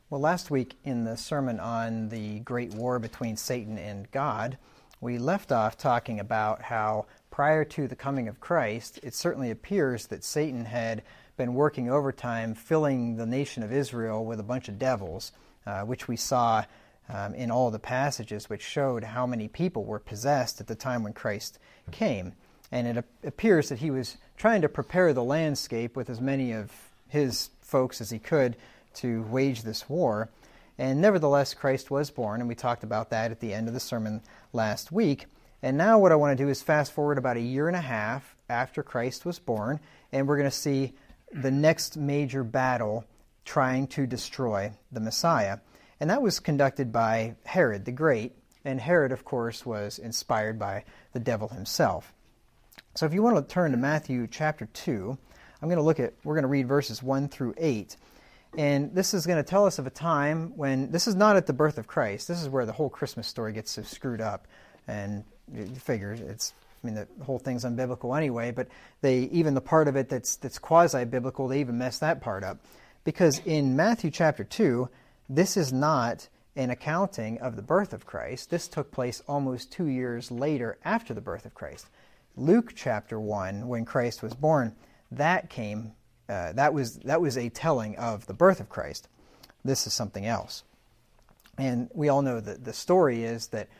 Well, last week in the sermon on the great war between Satan and God, we left off talking about how prior to the coming of Christ, it certainly appears that Satan had been working overtime, filling the nation of Israel with a bunch of devils, which we saw in all the passages which showed how many people were possessed at the time when Christ came. And it appears that he was trying to prepare the landscape with as many of his folks as he could to wage this war. And nevertheless, Christ was born, and we talked about that at the end of the sermon last week. And now what I want to do is fast forward about a year and a half after Christ was born, and we're going to see the next major battle trying to destroy the Messiah. And that was conducted by Herod the Great, and Herod, of course, was inspired by the devil himself. So if you want to turn to Matthew chapter 2, we're going to read verses 1 through 8. And this is going to tell us of a time when, this is not at the birth of Christ. This is where the whole Christmas story gets so screwed up. And you figure the whole thing's unbiblical anyway, but even the part of it that's quasi-biblical, they even mess that part up. Because in Matthew chapter 2, this is not an accounting of the birth of Christ. This took place almost 2 years later after the birth of Christ. Luke chapter 1, when Christ was born, that was a telling of the birth of Christ. This is something else. And we all know that the story is that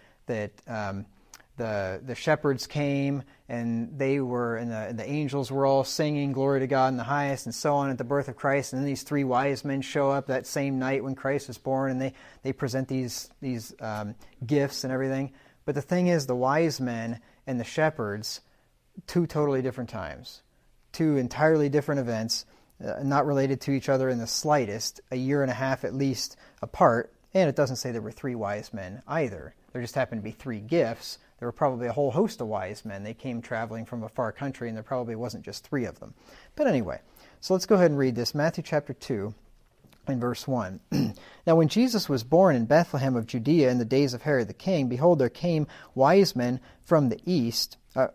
the shepherds came, and they were, and the angels were all singing glory to God in the highest, and so on at the birth of Christ. And then these three wise men show up that same night when Christ was born, and they present these gifts and everything. But the thing is, the wise men and the shepherds, two totally different times. Two entirely different events, not related to each other in the slightest, a year and a half at least apart, and it doesn't say there were three wise men either. There just happened to be three gifts. There were probably a whole host of wise men. They came traveling from a far country, and there probably wasn't just three of them. But anyway, so let's go ahead and read this. Matthew chapter 2 and verse 1. Now when Jesus was born in Bethlehem of Judea in the days of Herod the king, behold, there came wise men from the east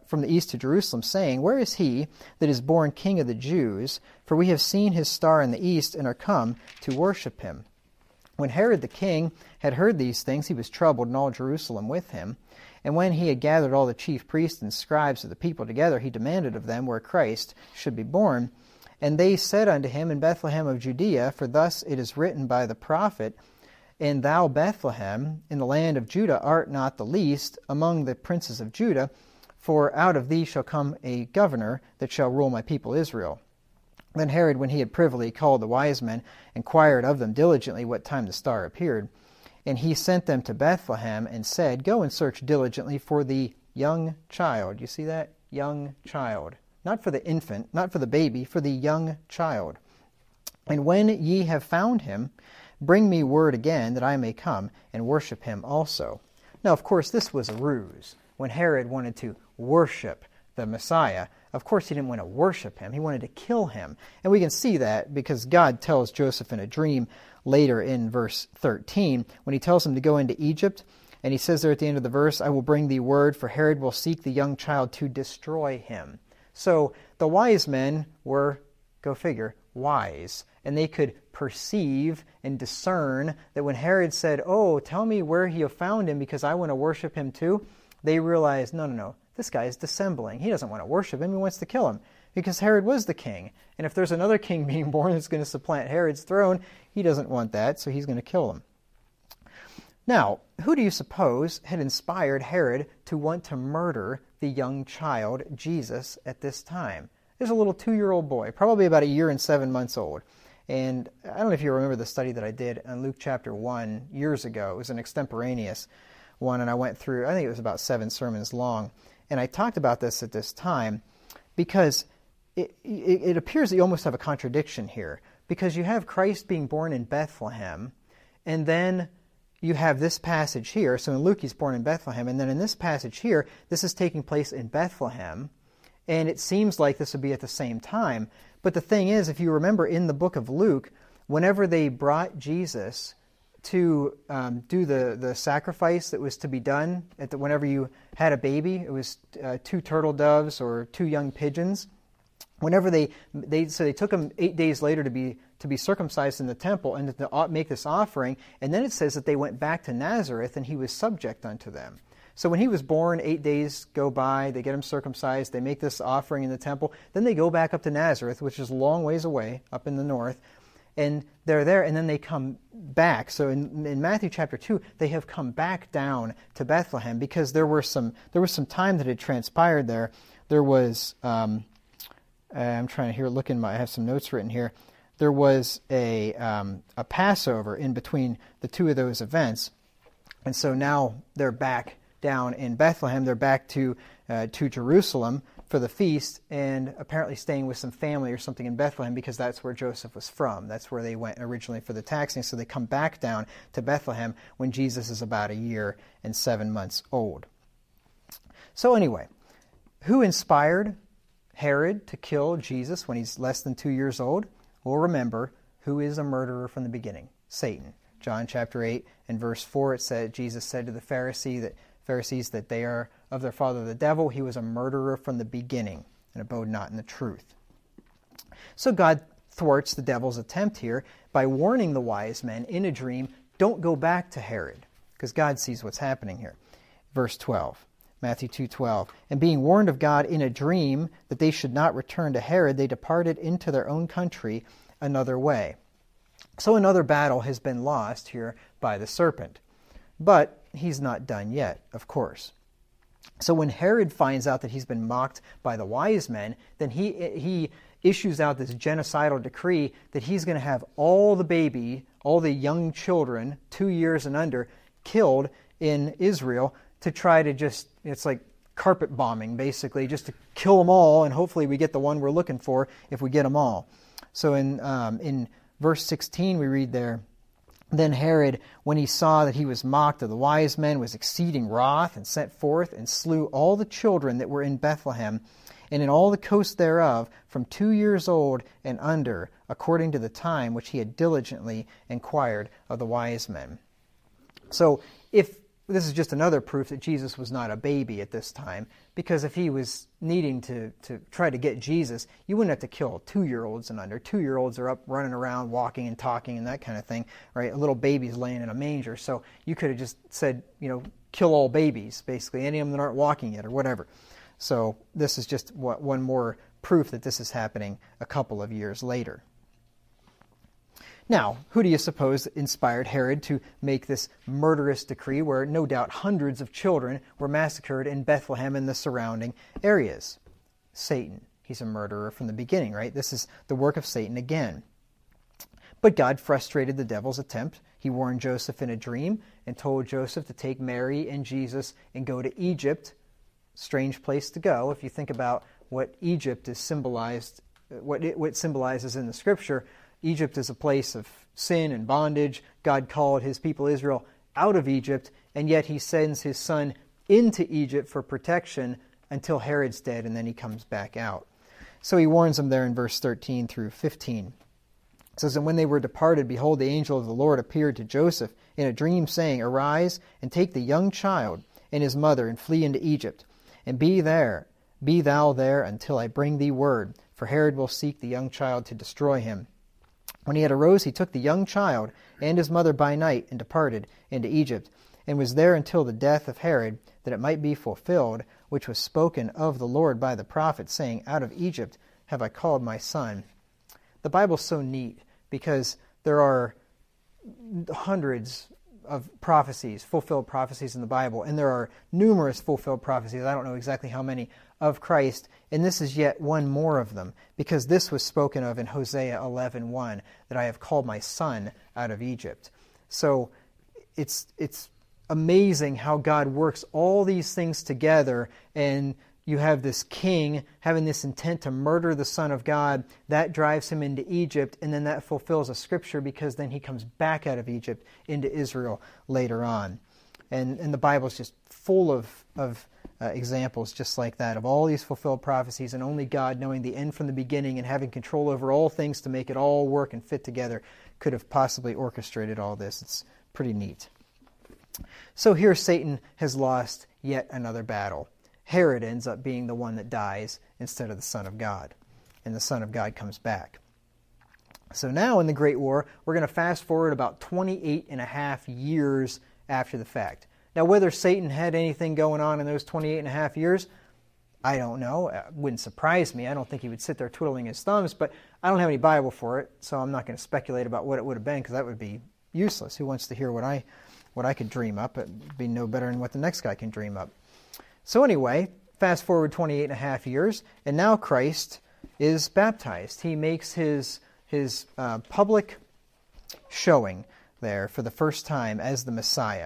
to Jerusalem, saying, Where is he that is born King of the Jews? For we have seen his star in the east, and are come to worship him. When Herod the king had heard these things, he was troubled, and all Jerusalem with him. And when he had gathered all the chief priests and scribes of the people together, he demanded of them where Christ should be born. And they said unto him, In Bethlehem of Judea, for thus it is written by the prophet, And thou, Bethlehem, in the land of Judah, art not the least among the princes of Judah, for out of thee shall come a governor that shall rule my people Israel. Then Herod, when he had privily called the wise men, inquired of them diligently what time the star appeared. And he sent them to Bethlehem, and said, Go and search diligently for the young child. You see that? Young child. Not for the infant, not for the baby, for the young child. And when ye have found him, bring me word again, that I may come and worship him also. Now, of course, this was a ruse. When Herod wanted to worship the Messiah, of course he didn't want to worship him. He wanted to kill him. And we can see that because God tells Joseph in a dream later in verse 13, when he tells him to go into Egypt, and he says there at the end of the verse, I will bring thee word, for Herod will seek the young child to destroy him. So the wise men were, go figure, wise. And they could perceive and discern that when Herod said, Oh, tell me where you found him because I want to worship him too, they realized, no, this guy is dissembling. He doesn't want to worship him. He wants to kill him because Herod was the king. And if there's another king being born that's going to supplant Herod's throne, he doesn't want that, so he's going to kill him. Now, who do you suppose had inspired Herod to want to murder the young child, Jesus, at this time? There's a little 2-year-old boy, probably about a year and 7 months old. And I don't know if you remember the study that I did on Luke chapter 1 years ago. It was an extemporaneous one, and I went through, I think it was about 7 sermons long. And I talked about this at this time because it appears that you almost have a contradiction here. Because you have Christ being born in Bethlehem, and then you have this passage here. So in Luke, he's born in Bethlehem, and then in this passage here, this is taking place in Bethlehem, and it seems like this would be at the same time. But the thing is, if you remember in the book of Luke, whenever they brought Jesus to do the sacrifice that was to be done whenever you had a baby, it was 2 turtle doves or 2 young pigeons. Whenever they took them 8 days later to to be circumcised in the temple and to make this offering. And then it says that they went back to Nazareth and he was subject unto them. So when he was born, 8 days go by, they get him circumcised, they make this offering in the temple, then they go back up to Nazareth, which is a long ways away, up in the north, and they're there, and then they come back. So in Matthew chapter 2, they have come back down to Bethlehem because there was some time that had transpired there. There was, I'm trying to I have some notes written here. There was a Passover in between the two of those events, and so now they're back down in Bethlehem. They're back to Jerusalem for the feast, and apparently staying with some family or something in Bethlehem because that's where Joseph was from. That's where they went originally for the taxing. So they come back down to Bethlehem when Jesus is about 1 year and 7 months old. So anyway, who inspired Herod to kill Jesus when he's less than 2 years old? Well, remember, who is a murderer from the beginning? Satan. John chapter 8 and verse 4, it said, Jesus said to the Pharisees that they are of their father the devil. He was a murderer from the beginning and abode not in the truth. So God thwarts the devil's attempt here by warning the wise men in a dream, don't go back to Herod, because God sees what's happening here. Verse 12, Matthew 2:12, and being warned of God in a dream that they should not return to Herod, they departed into their own country another way. So another battle has been lost here by the serpent. But he's not done yet, of course. So when Herod finds out that he's been mocked by the wise men, then he issues out this genocidal decree that he's going to have all the young children, 2 years and under, killed in Israel to try to it's like carpet bombing, basically, just to kill them all, and hopefully we get the one we're looking for if we get them all. So in verse 16 we read there, then Herod, when he saw that he was mocked of the wise men, was exceeding wroth, and sent forth and slew all the children that were in Bethlehem, and in all the coast thereof, from 2 years old and under, according to the time which he had diligently inquired of the wise men. So if this is just another proof that Jesus was not a baby at this time, because if he was needing to try to get Jesus, you wouldn't have to kill 2-year-olds and under. 2-year-olds are up running around, walking and talking and that kind of thing, right? A little baby's laying in a manger. So you could have just said, kill all babies, basically, any of them that aren't walking yet or whatever. So this is just one more proof that this is happening a couple of years later. Now, who do you suppose inspired Herod to make this murderous decree where no doubt hundreds of children were massacred in Bethlehem and the surrounding areas? Satan. He's a murderer from the beginning, right? This is the work of Satan again. But God frustrated the devil's attempt. He warned Joseph in a dream and told Joseph to take Mary and Jesus and go to Egypt. Strange place to go if you think about what Egypt is symbolized, what it symbolizes in the Scripture. Egypt is a place of sin and bondage. God called his people Israel out of Egypt, and yet he sends his son into Egypt for protection until Herod's dead, and then he comes back out. So he warns them there in verse 13 through 15. It says, and when they were departed, behold, the angel of the Lord appeared to Joseph in a dream, saying, arise, and take the young child and his mother, and flee into Egypt, and be thou there until I bring thee word, for Herod will seek the young child to destroy him. When he had arose, he took the young child and his mother by night, and departed into Egypt, and was there until the death of Herod, that it might be fulfilled, which was spoken of the Lord by the prophet, saying, out of Egypt have I called my son. The Bible's so neat, because there are hundreds of prophecies, fulfilled prophecies in the Bible, and there are numerous fulfilled prophecies, I don't know exactly how many, of Christ, and this is yet one more of them, because this was spoken of in Hosea 11:1, that I have called my son out of Egypt. So it's amazing how God works all these things together, and you have this king having this intent to murder the Son of God. That drives him into Egypt, and then that fulfills a scripture, because then he comes back out of Egypt into Israel later on. And the Bible's just full of examples just like that, of all these fulfilled prophecies, and only God, knowing the end from the beginning and having control over all things to make it all work and fit together, could have possibly orchestrated all this. It's pretty neat. So here Satan has lost yet another battle. Herod ends up being the one that dies instead of the Son of God, and the Son of God comes back. So now in the Great War, we're going to fast forward about 28 and a half years after the fact. Now, whether Satan had anything going on in those 28 and a half years, I don't know. It wouldn't surprise me. I don't think he would sit there twiddling his thumbs, but I don't have any Bible for it, so I'm not going to speculate about what it would have been, because that would be useless. Who wants to hear what I could dream up? It'd be no better than what the next guy can dream up. So anyway, fast forward 28 and a half years, and now Christ is baptized. He makes his public showing there for the first time as the Messiah.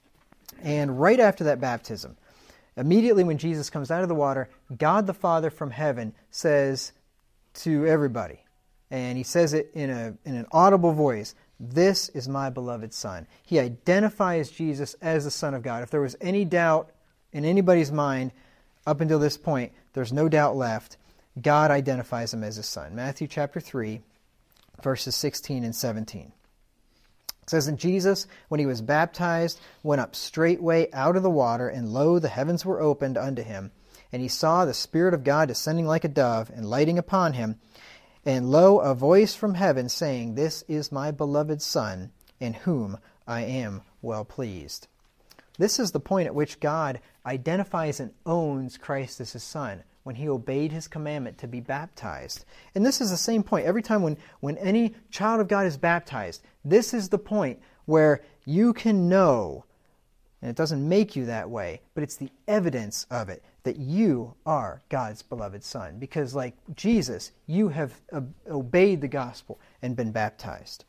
And right after that baptism, immediately when Jesus comes out of the water, God the Father from heaven says to everybody, and he says it in an audible voice, "This is my beloved Son." He identifies Jesus as the Son of God. If there was any doubt in anybody's mind up until this point, there's no doubt left. God identifies him as his Son. Matthew chapter 3, verses 16 and 17. It says, "And Jesus, when he was baptized, went up straightway out of the water, and lo, the heavens were opened unto him. And he saw the Spirit of God descending like a dove, and lighting upon him. And lo, a voice from heaven saying, This is my beloved Son, in whom I am well pleased." This is the point at which God identifies and owns Christ as his Son, when he obeyed his commandment to be baptized. And this is the same point. Every time when any child of God is baptized, this is the point where you can know, and it doesn't make you that way, but it's the evidence of it, that you are God's beloved Son. Because like Jesus, you have obeyed the gospel and been baptized.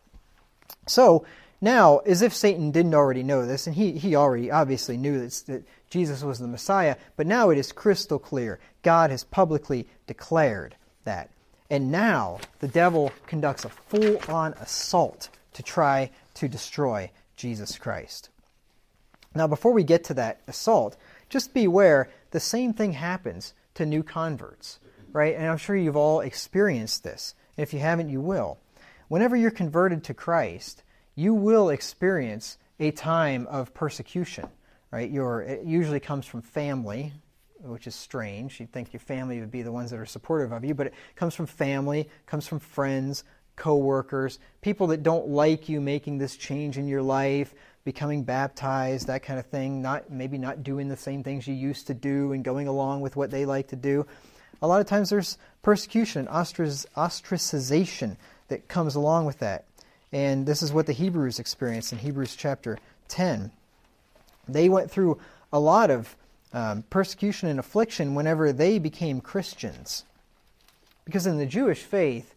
So now, as if Satan didn't already know this, and he already obviously knew that Jesus was the Messiah, but now it is crystal clear. God has publicly declared that. And now the devil conducts a full-on assault to try to destroy Jesus Christ. Now, before we get to that assault, just beware, the same thing happens to new converts, right? And I'm sure you've all experienced this. And if you haven't, you will. Whenever you're converted to Christ, you will experience a time of persecution, right? It usually comes from family, which is strange. You'd think your family would be the ones that are supportive of you, but it comes from family, comes from friends, co-workers, people that don't like you making this change in your life, becoming baptized, that kind of thing, maybe not doing the same things you used to do and going along with what they like to do. A lot of times there's persecution, ostracization that comes along with that. And this is what the Hebrews experienced in Hebrews chapter 10. They went through a lot of persecution and affliction whenever they became Christians. Because in the Jewish faith,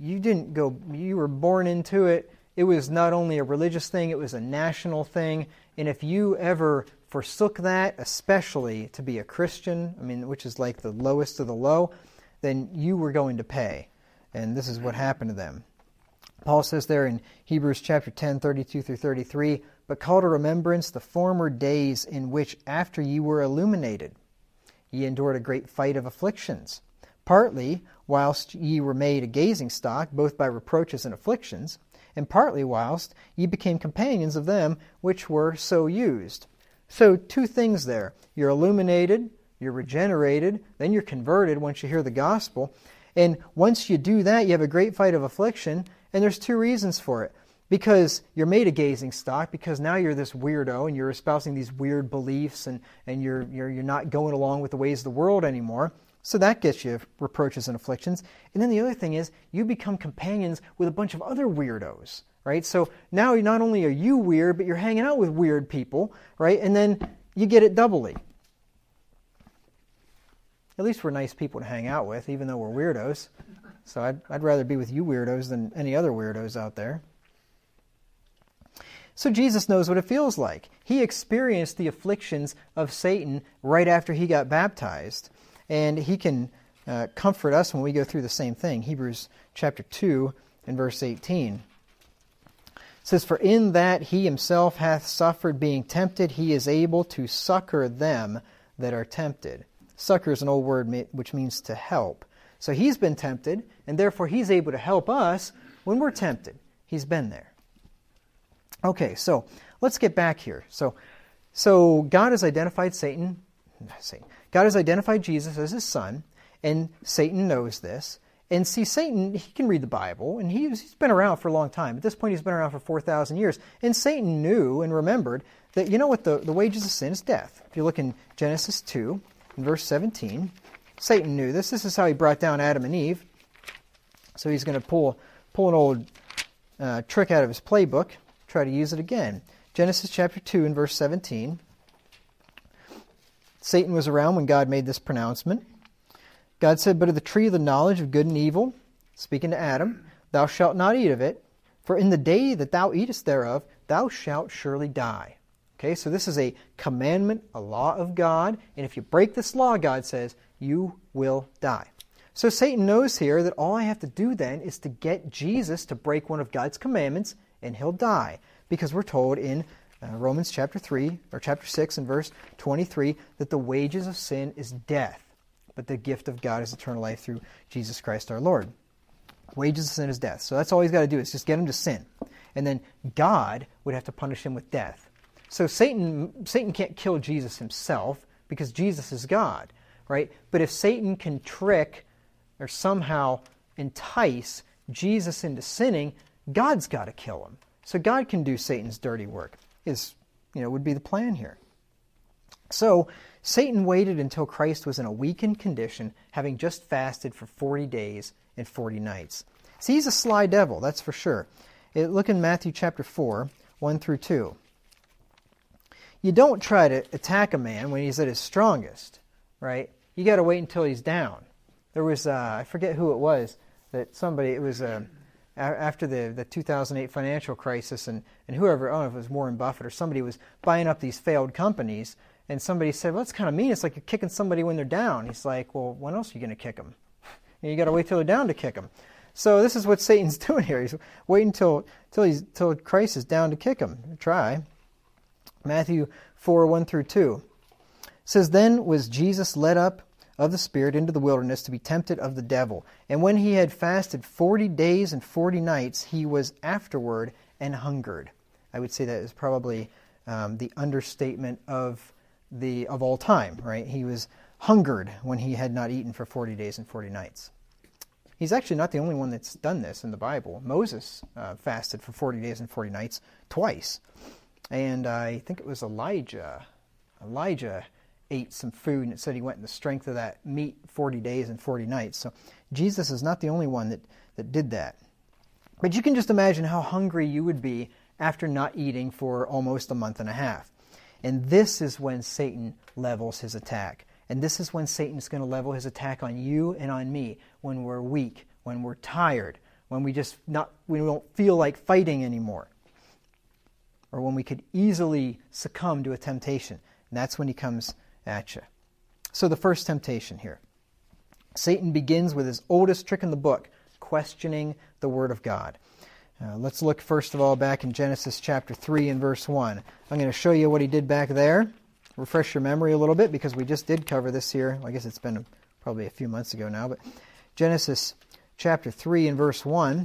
you were born into it. It was not only a religious thing, it was a national thing. And if you ever forsook that, especially to be a Christian, which is like the lowest of the low, then you were going to pay. And this is what happened to them. Paul says there in Hebrews chapter 10, 32 through 33, "But call to remembrance the former days in which after ye were illuminated, ye endured a great fight of afflictions, partly whilst ye were made a gazing stock, both by reproaches and afflictions, and partly whilst ye became companions of them which were so used." So two things there. You're illuminated, you're regenerated, then you're converted once you hear the gospel. And once you do that, you have a great fight of affliction. And there's two reasons for it. Because you're made a gazing stock, because now you're this weirdo and you're espousing these weird beliefs and you're not going along with the ways of the world anymore. So that gets you reproaches and afflictions. And then the other thing is you become companions with a bunch of other weirdos, right? So now not only are you weird, but you're hanging out with weird people, right? And then you get it doubly. At least we're nice people to hang out with, even though we're weirdos. So I'd rather be with you weirdos than any other weirdos out there. So Jesus knows what it feels like. He experienced the afflictions of Satan right after he got baptized. And he can comfort us when we go through the same thing. Hebrews chapter 2 and verse 18. It says, "For in that he himself hath suffered being tempted, he is able to succor them that are tempted." Succor is an old word which means to help. So he's been tempted, and therefore he's able to help us when we're tempted. He's been there. Okay, so let's get back here. So God has identified God has identified Jesus as his Son, and Satan knows this. And see, Satan, he can read the Bible, and he's been around for a long time. At this point, he's been around for 4,000 years. And Satan knew and remembered that, you know what, the wages of sin is death. If you look in Genesis 2, in verse 17, Satan knew this. This is how he brought down Adam and Eve. So he's going to pull an old trick out of his playbook, try to use it again. Genesis chapter 2 and verse 17. Satan was around when God made this pronouncement. God said, "But of the tree of the knowledge of good and evil," speaking to Adam, "thou shalt not eat of it, for in the day that thou eatest thereof, thou shalt surely die." Okay, so this is a commandment, a law of God, and if you break this law, God says, you will die. So Satan knows here that all I have to do then is to get Jesus to break one of God's commandments, and he'll die. Because we're told in Romans chapter 3, or chapter 6 and verse 23, that the wages of sin is death, but the gift of God is eternal life through Jesus Christ our Lord. Wages of sin is death. So that's all he's got to do is just get him to sin. And then God would have to punish him with death. So Satan can't kill Jesus himself because Jesus is God, right? But if Satan can trick or somehow entice Jesus into sinning, God's got to kill him. So God can do Satan's dirty work, would be the plan here. So Satan waited until Christ was in a weakened condition, having just fasted for 40 days and 40 nights. See, he's a sly devil, that's for sure. Look in Matthew chapter 4, 1 through 2. You don't try to attack a man when he's at his strongest, right? You got to wait until he's down. There was, I forget who it was, after the 2008 financial crisis, and whoever, I don't know if it was Warren Buffett or somebody was buying up these failed companies, and somebody said, well, that's kind of mean. It's like you're kicking somebody when they're down. He's like, well, when else are you going to kick them? You got to wait till they're down to kick them. So this is what Satan's doing here. He's waiting till Christ is down to kick him. Try. Matthew 4, 1 through 2. It says, "Then was Jesus led up of the Spirit into the wilderness to be tempted of the devil. And when he had fasted 40 days and 40 nights, he was afterward and hungered." I would say that is probably the understatement of all time, right? He was hungered when he had not eaten for 40 days and 40 nights. He's actually not the only one that's done this in the Bible. Moses fasted for 40 days and 40 nights twice. And I think it was Elijah. Elijah ate some food, and it said he went in the strength of that meat 40 days and 40 nights. So Jesus is not the only one that did that. But you can just imagine how hungry you would be after not eating for almost a month and a half. And this is when Satan levels his attack. And this is when Satan's going to level his attack on you and on me, when we're weak, when we're tired, when we don't feel like fighting anymore, or when we could easily succumb to a temptation. And that's when he comes at you. So the first temptation here. Satan begins with his oldest trick in the book, questioning the Word of God. Let's look first of all back in Genesis chapter 3 and verse 1. I'm going to show you what he did back there. Refresh your memory a little bit because we just did cover this here. I guess it's been probably a few months ago now. But Genesis chapter 3 and verse 1.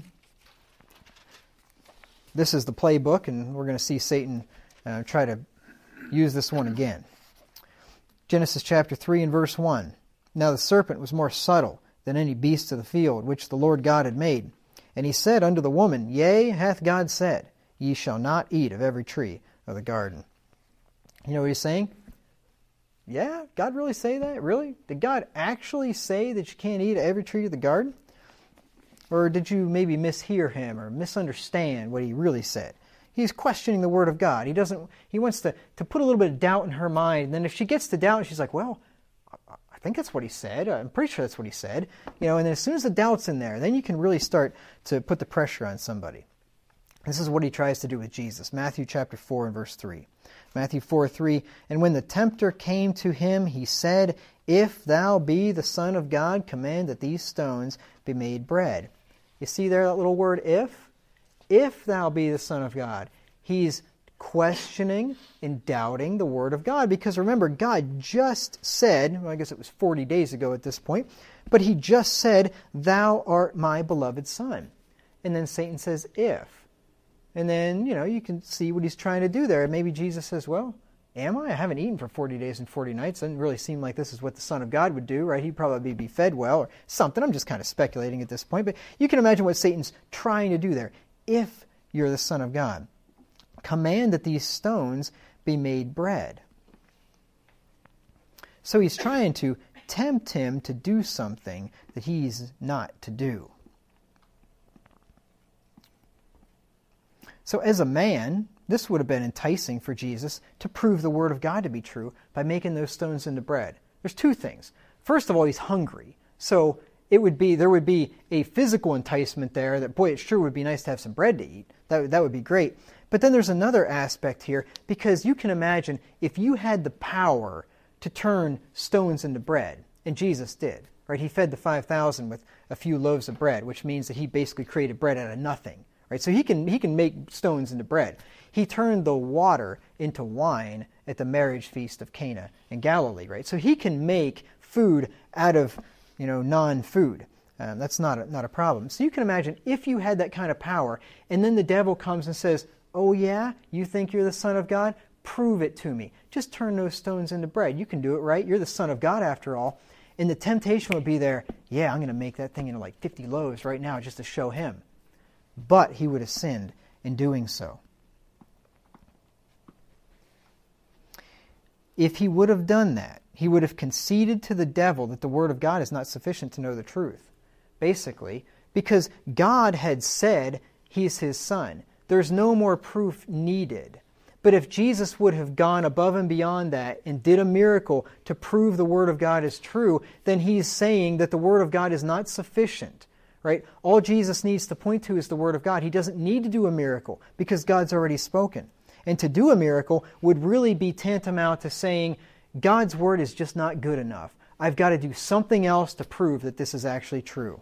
This is the playbook, and we're going to see Satan try to use this one again. Genesis chapter 3 and verse 1. "Now the serpent was more subtle than any beast of the field, which the Lord God had made. And he said unto the woman, Yea, hath God said, Ye shall not eat of every tree of the garden." You know what he's saying? Yeah, God really say that? Really? Did God actually say that you can't eat of every tree of the garden? Or did you maybe mishear him or misunderstand what he really said? He's questioning the Word of God. He wants to put a little bit of doubt in her mind. And then if she gets to doubt, she's like, well, I think that's what he said. I'm pretty sure that's what he said. And then as soon as the doubt's in there, then you can really start to put the pressure on somebody. This is what he tries to do with Jesus. Matthew chapter 4 and verse 3. Matthew 4:3. "And when the tempter came to him, he said, If thou be the Son of God, command that these stones be made bread." You see there that little word, if? If thou be the Son of God. He's questioning and doubting the Word of God. Because remember, God just said, well, I guess it was 40 days ago at this point, but he just said, "Thou art my beloved Son." And then Satan says, if. And then, you can see what he's trying to do there. Maybe Jesus says, well, am I? I haven't eaten for 40 days and 40 nights. Doesn't really seem like this is what the Son of God would do, right? He'd probably be fed well or something. I'm just kind of speculating at this point. But you can imagine what Satan's trying to do there. If you're the Son of God, command that these stones be made bread. So he's trying to tempt him to do something that he's not to do. So as a man, this would have been enticing for Jesus to prove the Word of God to be true by making those stones into bread. There's two things. First of all, he's hungry. So there would be a physical enticement there that, boy, it sure would be nice to have some bread to eat. That would be great. But then there's another aspect here, because you can imagine if you had the power to turn stones into bread, and Jesus did, right? He fed the 5,000 with a few loaves of bread, which means that he basically created bread out of nothing, right? So he can make stones into bread. He turned the water into wine at the marriage feast of Cana in Galilee, right? So he can make food out of, non-food. That's not a problem. So you can imagine if you had that kind of power, and then the devil comes and says, "Oh yeah, you think you're the Son of God? Prove it to me. Just turn those stones into bread. You can do it, right? You're the Son of God after all." And the temptation would be there, yeah, I'm going to make that thing into like 50 loaves right now just to show him. But he would have sinned in doing so. If he would have done that, he would have conceded to the devil that the Word of God is not sufficient to know the truth. Basically, because God had said he's his Son. There's no more proof needed. But if Jesus would have gone above and beyond that and did a miracle to prove the Word of God is true, then he's saying that the Word of God is not sufficient, right? All Jesus needs to point to is the Word of God. He doesn't need to do a miracle because God's already spoken. And to do a miracle would really be tantamount to saying, God's Word is just not good enough. I've got to do something else to prove that this is actually true.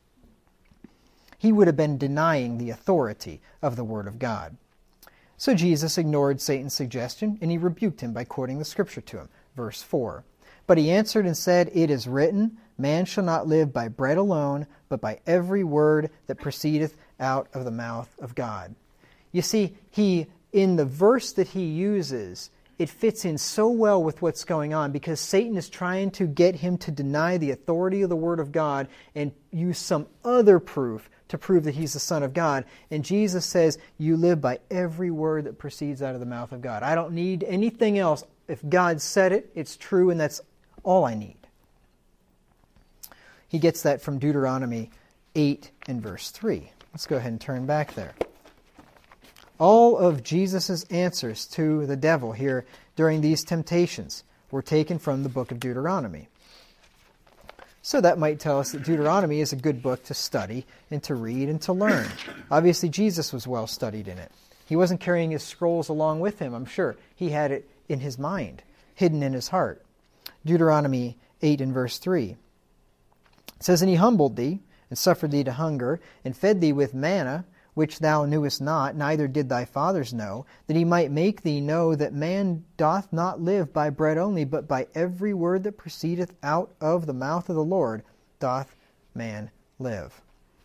He would have been denying the authority of the Word of God. So Jesus ignored Satan's suggestion, and he rebuked him by quoting the Scripture to him. Verse 4. But he answered and said, "It is written, Man shall not live by bread alone, but by every word that proceedeth out of the mouth of God." You see, in the verse that he uses, it fits in so well with what's going on because Satan is trying to get him to deny the authority of the Word of God and use some other proof to prove that he's the Son of God. And Jesus says, you live by every word that proceeds out of the mouth of God. I don't need anything else. If God said it, it's true, and that's all I need. He gets that from Deuteronomy 8 and verse 3. Let's go ahead and turn back there. All of Jesus' answers to the devil here during these temptations were taken from the book of Deuteronomy. So that might tell us that Deuteronomy is a good book to study and to read and to learn. Obviously, Jesus was well studied in it. He wasn't carrying his scrolls along with him, I'm sure. He had it in his mind, hidden in his heart. Deuteronomy 8 and verse 3. It says, "And he humbled thee, and suffered thee to hunger, and fed thee with manna, which thou knewest not, neither did thy fathers know, that he might make thee know that man doth not live by bread only, but by every word that proceedeth out of the mouth of the Lord doth man live."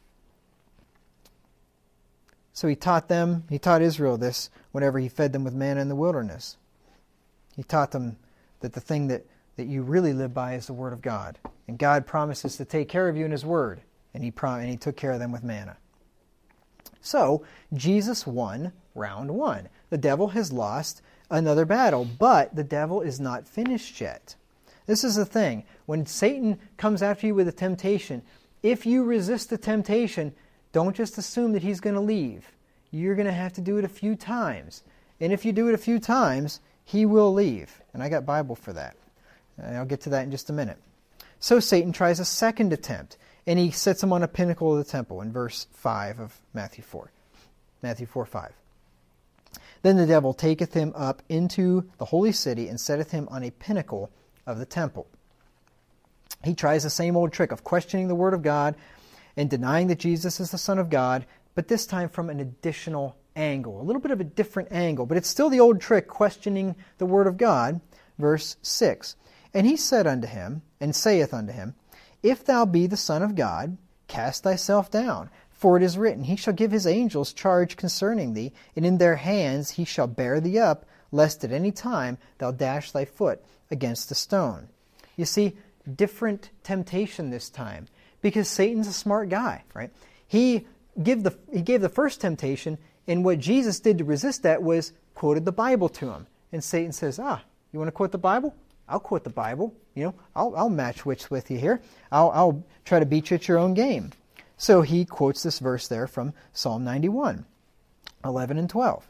So he taught Israel this whenever he fed them with manna in the wilderness. He taught them that the thing that you really live by is the Word of God. And God promises to take care of you in His Word. And he took care of them with manna. So, Jesus won round one. The devil has lost another battle, but the devil is not finished yet. This is the thing. When Satan comes after you with a temptation, if you resist the temptation, don't just assume that he's going to leave. You're going to have to do it a few times. And if you do it a few times, he will leave. And I got Bible for that. And I'll get to that in just a minute. So Satan tries a second attempt. And he sets him on a pinnacle of the temple in verse 5 of Matthew 4. Matthew 4:5. "Then the devil taketh him up into the holy city, and setteth him on a pinnacle of the temple." He tries the same old trick of questioning the Word of God and denying that Jesus is the Son of God, but this time from an additional angle. A little bit of a different angle, but it's still the old trick, questioning the Word of God. Verse 6. "And he said unto him, and saith unto him, If thou be the Son of God, cast thyself down. For it is written, He shall give His angels charge concerning thee, and in their hands He shall bear thee up, lest at any time thou dash thy foot against a stone. You see, different temptation this time, because Satan's a smart guy, right? He gave the first temptation, and what Jesus did to resist that was quoted the Bible to him. And Satan says, you want to quote the Bible? I'll quote the Bible. I'll match wits with you here. I'll try to beat you at your own game. So he quotes this verse there from Psalm 91, 11 and 12.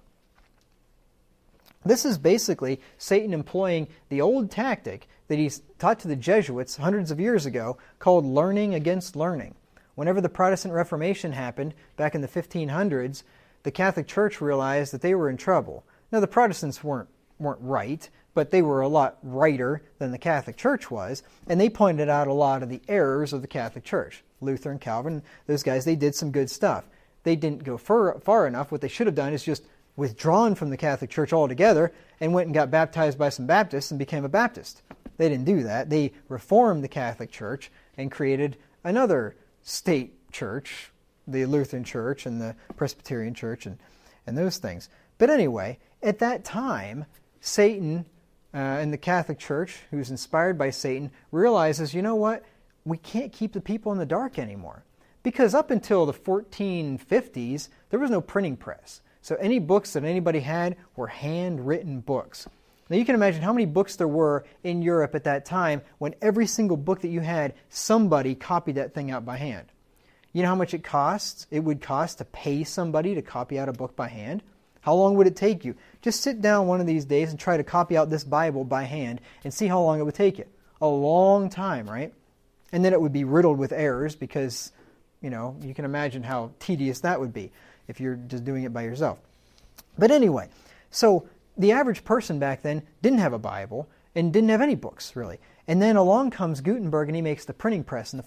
This is basically Satan employing the old tactic that he's taught to the Jesuits hundreds of years ago called learning against learning. Whenever the Protestant Reformation happened back in the 1500s, the Catholic Church realized that they were in trouble. Now, the Protestants weren't right, but they were a lot righter than the Catholic Church was, and they pointed out a lot of the errors of the Catholic Church. Luther and Calvin, those guys, they did some good stuff. They didn't go far enough. What they should have done is just withdrawn from the Catholic Church altogether and went and got baptized by some Baptists and became a Baptist. They didn't do that. They reformed the Catholic Church and created another state church, the Lutheran Church and the Presbyterian Church and those things. But anyway, at that time, Satan and the Catholic Church, who's inspired by Satan, realizes, you know what? We can't keep the people in the dark anymore. Because up until the 1450s, there was no printing press. So any books that anybody had were handwritten books. Now you can imagine how many books there were in Europe at that time when every single book that you had, somebody copied that thing out by hand. You know how much it costs? It would cost to pay somebody to copy out a book by hand. How long would it take you? Just sit down one of these days and try to copy out this Bible by hand and see how long it would take you. A long time, right? And then it would be riddled with errors because, you can imagine how tedious that would be if you're just doing it by yourself. But anyway, so the average person back then didn't have a Bible and didn't have any books, really. And then along comes Gutenberg and he makes the printing press in the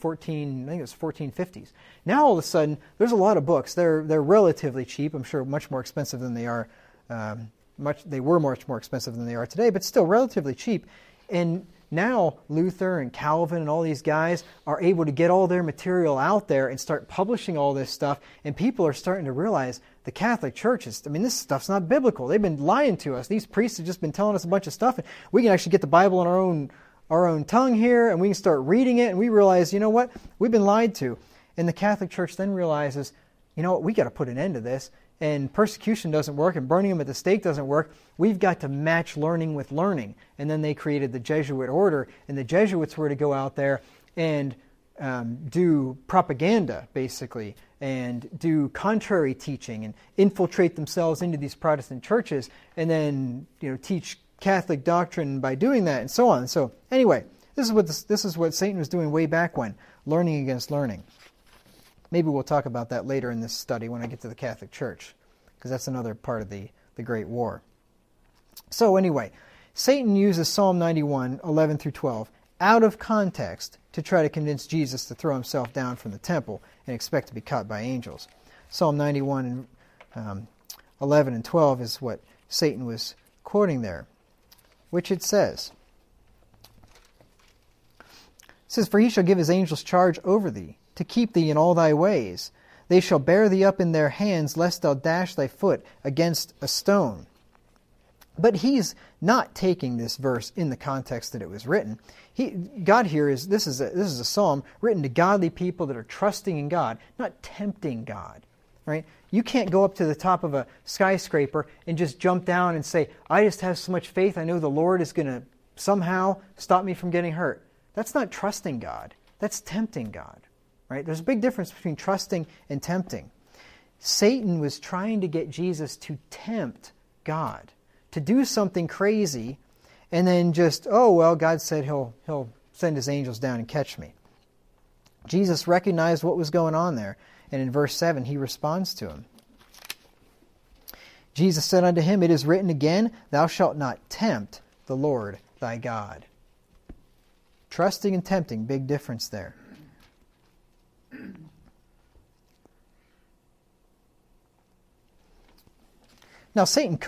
1450s. Now all of a sudden, there's a lot of books. They're relatively cheap. I'm sure much more expensive than they are. They were much more expensive than they are today, but still relatively cheap. And now Luther and Calvin and all these guys are able to get all their material out there and start publishing all this stuff. And people are starting to realize the Catholic Church this stuff's not biblical. They've been lying to us. These priests have just been telling us a bunch of stuff. And we can actually get the Bible in our own tongue here, and we can start reading it, and we realize, you know what? We've been lied to. And the Catholic Church then realizes, you know what? We got to put an end to this. And persecution doesn't work, and burning them at the stake doesn't work. We've got to match learning with learning. And then they created the Jesuit order, and the Jesuits were to go out there and do propaganda, basically, and do contrary teaching, and infiltrate themselves into these Protestant churches, and then teach Catholic doctrine by doing that, and so on. So anyway, this is what Satan was doing way back when, learning against learning. Maybe we'll talk about that later in this study when I get to the Catholic Church, because that's another part of the Great War. So anyway, Satan uses Psalm 91, 11 through 12, out of context to try to convince Jesus to throw himself down from the temple and expect to be caught by angels. Psalm 91, 11 and 12 is what Satan was quoting there, which it says. It says, "For he shall give his angels charge over thee, to keep thee in all thy ways. They shall bear thee up in their hands, lest thou dash thy foot against a stone." But he's not taking this verse in the context that it was written. God here this is a psalm written to godly people that are trusting in God, not tempting God. Right? You can't go up to the top of a skyscraper and just jump down and say, "I just have so much faith, I know the Lord is going to somehow stop me from getting hurt." That's not trusting God. That's tempting God. Right? There's a big difference between trusting and tempting. Satan was trying to get Jesus to tempt God, to do something crazy, and then just, God said he'll send his angels down and catch me. Jesus recognized what was going on there, and in verse 7 he responds to him. Jesus said unto him, "It is written again, thou shalt not tempt the Lord thy God." Trusting and tempting, big difference there. Now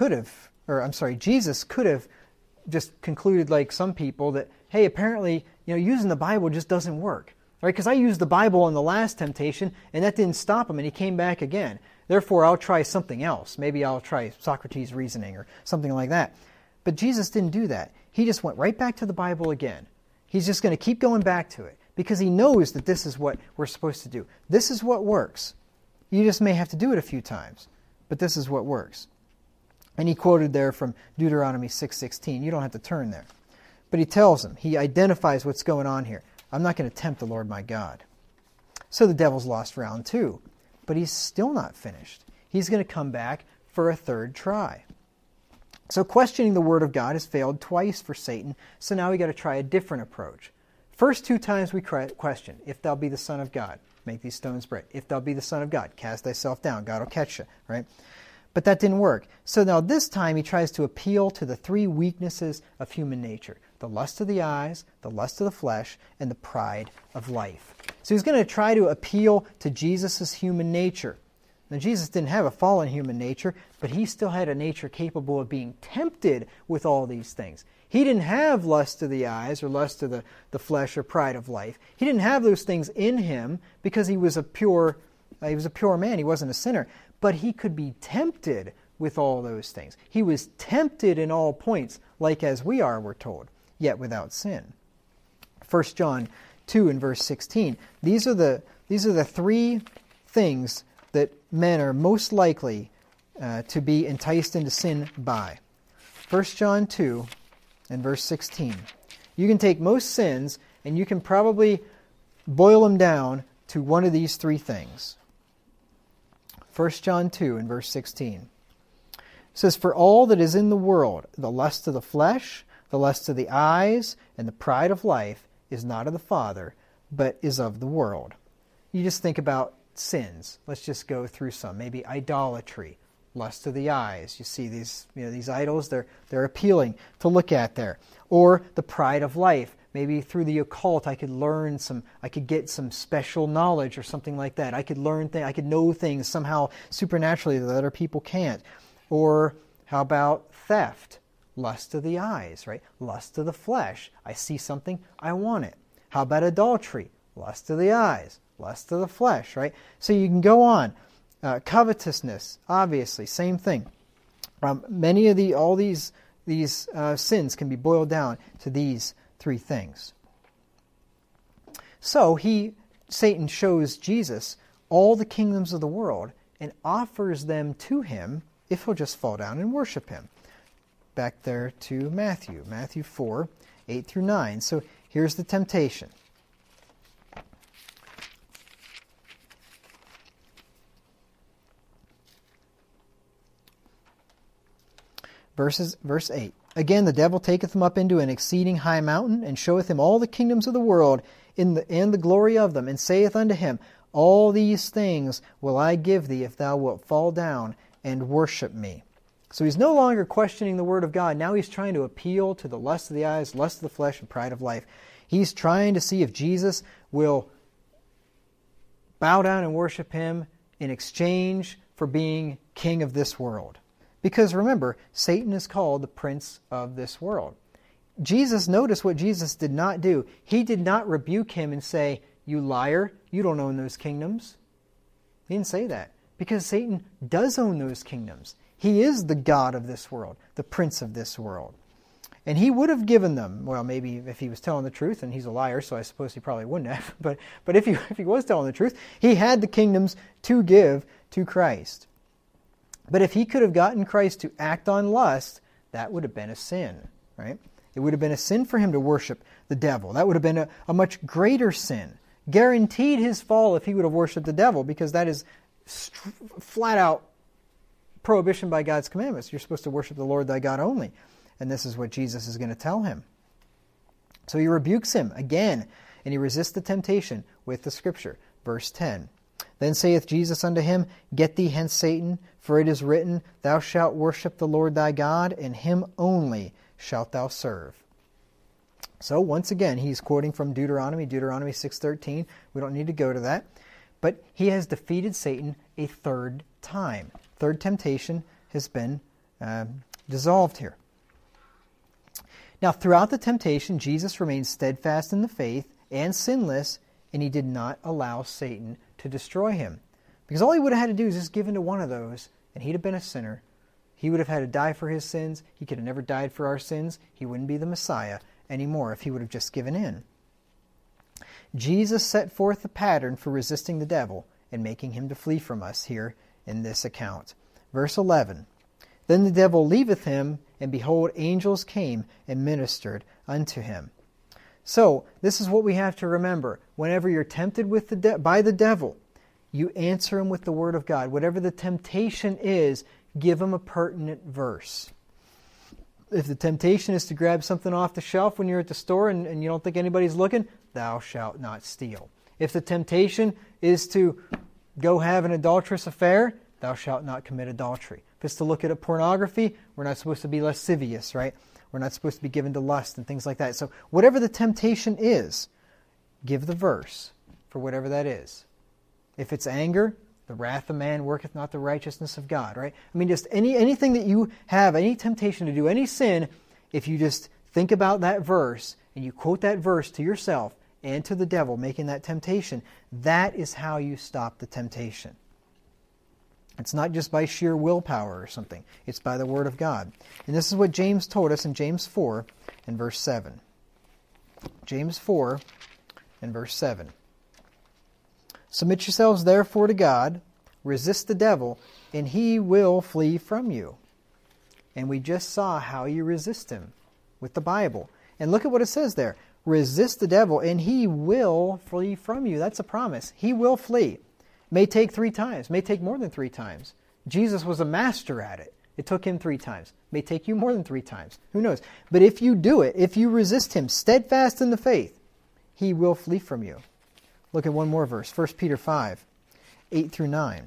Jesus could have just concluded like some people that, hey, apparently, using the Bible just doesn't work. Right? Because I used the Bible on the last temptation, and that didn't stop him, and he came back again. Therefore, I'll try something else. Maybe I'll try Socrates' reasoning or something like that. But Jesus didn't do that. He just went right back to the Bible again. He's just going to keep going back to it because he knows that this is what we're supposed to do. This is what works. You just may have to do it a few times, but this is what works. And he quoted there from Deuteronomy 6:16. You don't have to turn there. But he tells them, he identifies what's going on here. I'm not going to tempt the Lord my God. So the devil's lost round 2, but he's still not finished. He's going to come back for a third try. So questioning the Word of God has failed twice for Satan, so now we got to try a different approach. First 2 times we question, if thou be the Son of God, make these stones bread. If thou be the Son of God, cast thyself down, God will catch you, right? But that didn't work. So now this time he tries to appeal to the 3 weaknesses of human nature: the lust of the eyes, the lust of the flesh, and the pride of life. So he's going to try to appeal to Jesus' human nature. Now, Jesus didn't have a fallen human nature, but he still had a nature capable of being tempted with all these things. He didn't have lust of the eyes or lust of the flesh or pride of life. He didn't have those things in him because he was a pure man. He wasn't a sinner. But he could be tempted with all those things. He was tempted in all points, like as we are, we're told, yet without sin. 1 John 2 and verse 16. These are the 3 things that men are most likely to be enticed into sin by. 1 John 2 and verse 16. You can take most sins and you can probably boil them down to one of these 3 things. 1 John 2 and verse 16. It says, "For all that is in the world, the lust of the flesh, the lust of the eyes, and the pride of life, is not of the Father, but is of the world." You just think about sins. Let's just go through some. Maybe idolatry, lust of the eyes. You see these idols, they're appealing to look at there. Or the pride of life. Maybe through the occult I could get some special knowledge or something like that. I could I could know things somehow supernaturally that other people can't. Or how about theft? Lust of the eyes, right? Lust of the flesh. I see something, I want it. How about adultery? Lust of the eyes, lust of the flesh, right? So you can go on. Covetousness, obviously, same thing. Many of all these sins can be boiled down to these 3 things. So Satan shows Jesus all the kingdoms of the world and offers them to him if he'll just fall down and worship him. Back there to Matthew 4, 8 through 9. So here's the temptation. Verse 8. "Again the devil taketh him up into an exceeding high mountain, and showeth him all the kingdoms of the world, and the glory of them, and saith unto him, All these things will I give thee, if thou wilt fall down and worship me." So he's no longer questioning the Word of God. Now he's trying to appeal to the lust of the eyes, lust of the flesh, and pride of life. He's trying to see if Jesus will bow down and worship him in exchange for being king of this world. Because remember, Satan is called the prince of this world. Notice what Jesus did not do. He did not rebuke him and say, "You liar, you don't own those kingdoms." He didn't say that. Because Satan does own those kingdoms. He is the god of this world, the prince of this world. And he would have given them, well, maybe if he was telling the truth, and he's a liar, so I suppose he probably wouldn't have. But if he was telling the truth, he had the kingdoms to give to Christ. But if he could have gotten Christ to act on lust, that would have been a sin, right? It would have been a sin for him to worship the devil. That would have been a much greater sin. Guaranteed his fall if he would have worshipped the devil, because that is flat out prohibition by God's commandments. You're supposed to worship the Lord thy God only. And this is what Jesus is going to tell him. So he rebukes him again, and he resists the temptation with the scripture. Verse 10. "Then saith Jesus unto him, Get thee hence, Satan, for it is written, Thou shalt worship the Lord thy God, and him only shalt thou serve." So once again, he's quoting from Deuteronomy 6:13. We don't need to go to that. But he has defeated Satan a 3rd time. 3rd temptation has been dissolved here. Now, throughout the temptation, Jesus remained steadfast in the faith and sinless, and he did not allow Satan to destroy him. Because all he would have had to do is just give in to one of those, and he'd have been a sinner. He would have had to die for his sins. He could have never died for our sins. He wouldn't be the Messiah anymore if he would have just given in. Jesus set forth the pattern for resisting the devil and making him to flee from us here in this account. Verse 11, Then the devil leaveth him, and behold, angels came and ministered unto him. So, this is what we have to remember. Whenever you're tempted by the devil, you answer him with the Word of God. Whatever the temptation is, give him a pertinent verse. If the temptation is to grab something off the shelf when you're at the store and you don't think anybody's looking, thou shalt not steal. If the temptation is to go have an adulterous affair, thou shalt not commit adultery. If it's to look at pornography, we're not supposed to be lascivious, right? We're not supposed to be given to lust and things like that. So whatever the temptation is, give the verse for whatever that is. If it's anger, the wrath of man worketh not the righteousness of God, right? I mean, just anything that you have, any temptation to do any sin, if you just think about that verse and you quote that verse to yourself and to the devil making that temptation, that is how you stop the temptation. It's not just by sheer willpower or something. It's by the Word of God. And this is what James told us in James 4 and verse 7. James 4 and verse 7. Submit yourselves therefore to God, resist the devil, and he will flee from you. And we just saw how you resist him with the Bible. And look at what it says there. Resist the devil, and he will flee from you. That's a promise. He will flee. May take 3 times. May take more than 3 times. Jesus was a master at it. It took him 3 times. May take you more than 3 times. Who knows? But if you do it, if you resist him, steadfast in the faith, he will flee from you. Look at one more verse. 1 Peter 5, 8 through 9.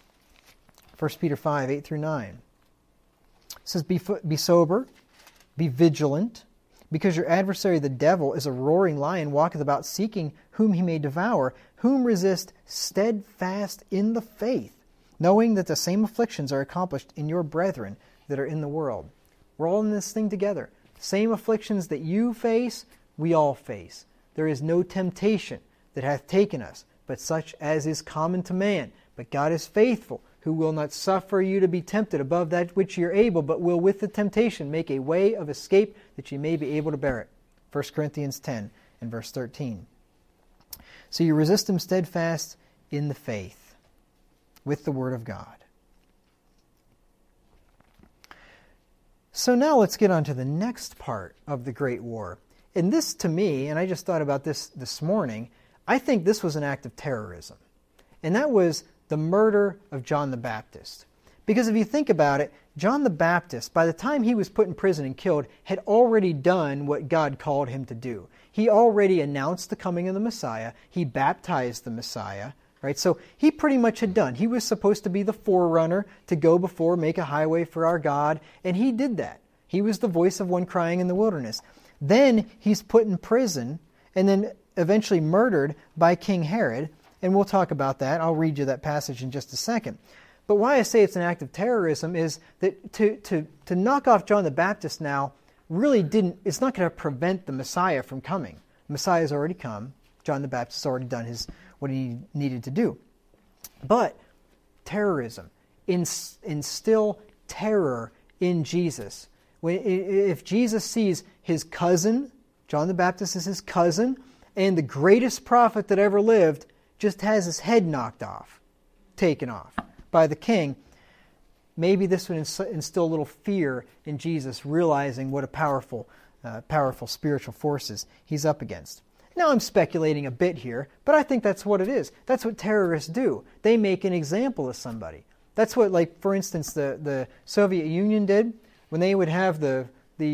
1 Peter 5, 8 through 9. It says, Be sober, be vigilant, because your adversary the devil is a roaring lion, walketh about seeking whom he may devour, whom resist steadfast in the faith, knowing that the same afflictions are accomplished in your brethren that are in the world. We're all in this thing together. Same afflictions that you face, we all face. There is no temptation that hath taken us, but such as is common to man. But God is faithful, who will not suffer you to be tempted above that which ye are able, but will with the temptation make a way of escape that ye may be able to bear it. 1 Corinthians 10 and verse 13. So you resist him steadfast in the faith, with the Word of God. So now let's get on to the next part of the Great War. And this to me, and I just thought about this morning, I think this was an act of terrorism. And that was the murder of John the Baptist. Because if you think about it, John the Baptist, by the time he was put in prison and killed, had already done what God called him to do. He already announced the coming of the Messiah. He baptized the Messiah. Right? So he pretty much had done. He was supposed to be the forerunner to go before, make a highway for our God. And he did that. He was the voice of one crying in the wilderness. Then he's put in prison and then eventually murdered by King Herod. And we'll talk about that. I'll read you that passage in just a second. But why I say it's an act of terrorism is that to knock off John the Baptist now really it's not going to prevent the Messiah from coming. The Messiah's already come. John the Baptist has already done what he needed to do. But terrorism, instill terror in Jesus. If Jesus sees his cousin, John the Baptist is his cousin, and the greatest prophet that ever lived just has his head knocked off, taken off by the king, maybe this would instill a little fear in Jesus, realizing what a powerful spiritual forces he's up against. Now I'm speculating a bit here, but I think that's what it is. That's what terrorists do. They make an example of somebody. That's what, like, for instance, the Soviet Union did when they would have their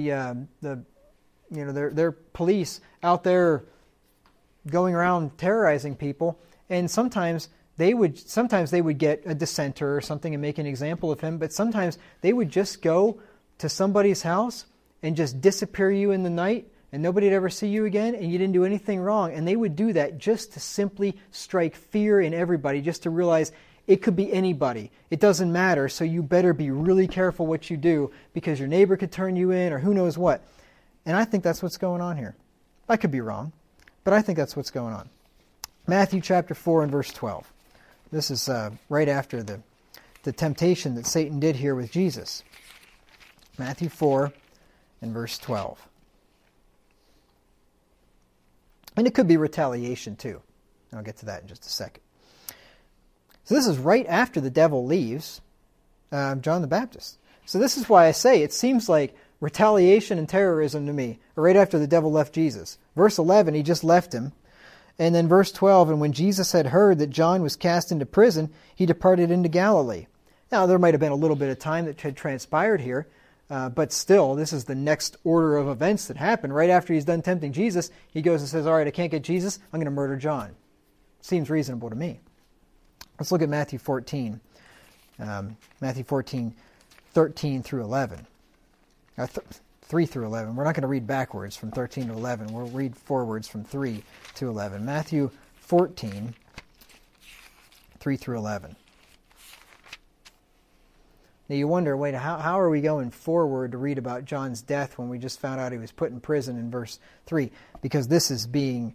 police out there going around terrorizing people, and sometimes they would get a dissenter or something and make an example of him, but sometimes they would just go to somebody's house and just disappear you in the night, and nobody would ever see you again, and you didn't do anything wrong. And they would do that just to simply strike fear in everybody, just to realize it could be anybody. It doesn't matter, so you better be really careful what you do, because your neighbor could turn you in or who knows what. And I think that's what's going on here. I could be wrong, but I think that's what's going on. Matthew chapter 4 and verse 12. This is right after the temptation that Satan did here with Jesus. Matthew 4 and verse 12. And it could be retaliation too. I'll get to that in just a second. So this is right after the devil leaves John the Baptist. So this is why I say it seems like retaliation and terrorism to me, right after the devil left Jesus. Verse 11, he just left him. And then verse 12, and when Jesus had heard that John was cast into prison, he departed into Galilee. Now, there might have been a little bit of time that had transpired here, but still, this is the next order of events that happened. Right after he's done tempting Jesus, he goes and says, all right, I can't get Jesus, I'm going to murder John. Seems reasonable to me. Let's look at Matthew 14. Matthew 14, 13 through 11. 3 through 11. We're not going to read backwards from 13 to 11. We'll read forwards from 3 to 11. Matthew 14, 3 through 11. Now you wonder, wait, how are we going forward to read about John's death when we just found out he was put in prison in verse 3? Because this is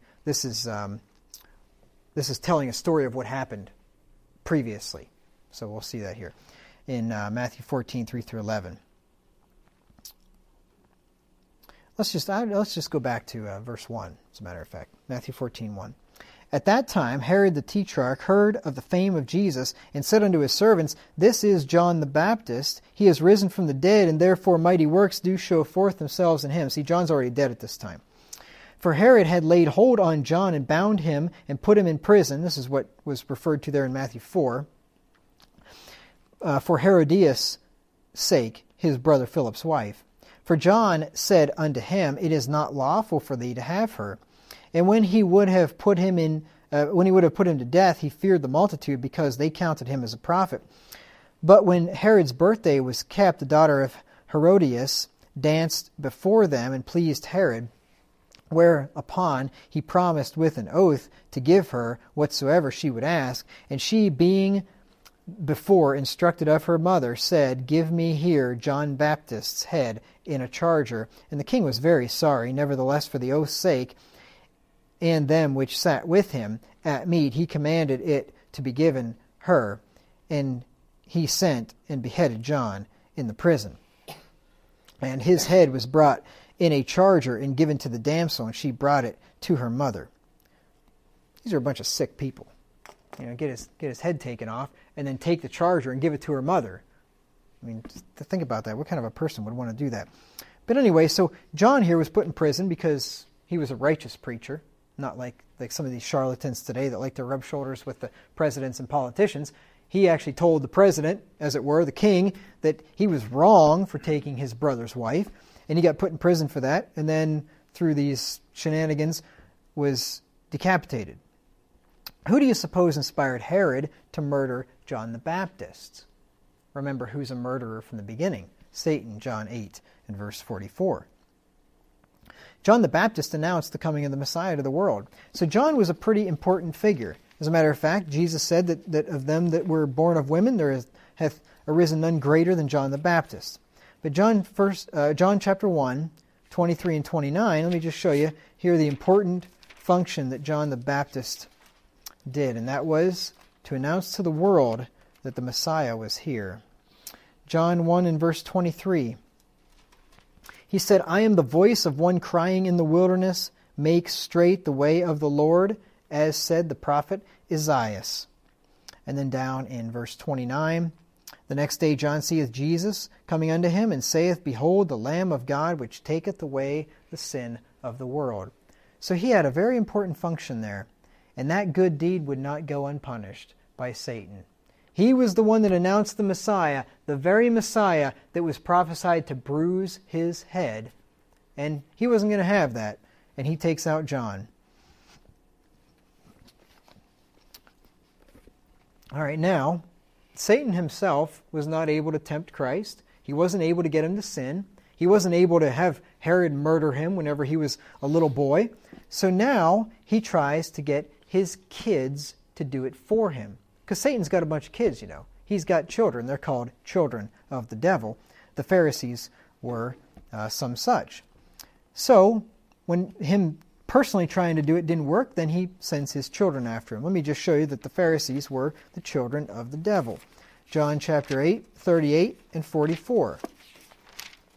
telling a story of what happened previously. So we'll see that here in Matthew 14, 3 through 11. Let's just go back to verse 1, as a matter of fact. Matthew 14, 1. At that time Herod the Tetrarch heard of the fame of Jesus, and said unto his servants, This is John the Baptist. He is risen from the dead, and therefore mighty works do show forth themselves in him. See, John's already dead at this time. For Herod had laid hold on John, and bound him, and put him in prison. This is what was referred to there in Matthew 4. For Herodias' sake, his brother Philip's wife. For John said unto him, It is not lawful for thee to have her. And when he would have put him to death, he feared the multitude, because they counted him as a prophet. But when Herod's birthday was kept, the daughter of Herodias danced before them, and pleased Herod. Whereupon he promised with an oath to give her whatsoever she would ask. And she, being before instructed of her mother, said, Give me here John Baptist's head in a charger. And the king was very sorry. Nevertheless, for the oath's sake, and them which sat with him at meat, he commanded it to be given her. And he sent and beheaded John in the prison. And his head was brought in a charger and given to the damsel, and she brought it to her mother. These are a bunch of sick people. Get his head taken off, and then take the charger and give it to her mother. I mean, just to think about that. What kind of a person would want to do that? But anyway, so John here was put in prison because he was a righteous preacher, not like some of these charlatans today that like to rub shoulders with the presidents and politicians. He actually told the president, as it were, the king, that he was wrong for taking his brother's wife, and he got put in prison for that, and then through these shenanigans was decapitated. Who do you suppose inspired Herod to murder John the Baptist? Remember, who's a murderer from the beginning? Satan, John 8 and verse 44. John the Baptist announced the coming of the Messiah to the world. So John was a pretty important figure. As a matter of fact, Jesus said that of them that were born of women, there hath arisen none greater than John the Baptist. But John chapter 1, 23 and 29, let me just show you here the important function that John the Baptist did, and that was to announce to the world that the Messiah was here. John 1 and verse 23. He said, I am the voice of one crying in the wilderness, make straight the way of the Lord, as said the prophet Isaiah. And then down in verse 29, the next day John seeth Jesus coming unto him, and saith, Behold, the Lamb of God, which taketh away the sin of the world. So he had a very important function there. And that good deed would not go unpunished by Satan. He was the one that announced the Messiah, the very Messiah that was prophesied to bruise his head. And he wasn't going to have that. And he takes out John. All right, now, Satan himself was not able to tempt Christ. He wasn't able to get him to sin. He wasn't able to have Herod murder him whenever he was a little boy. So now he tries to get his kids to do it for him. Because Satan's got a bunch of kids, He's got children. They're called children of the devil. The Pharisees were some such. So when him personally trying to do it didn't work, then he sends his children after him. Let me just show you that the Pharisees were the children of the devil. John chapter 8, 38 and 44.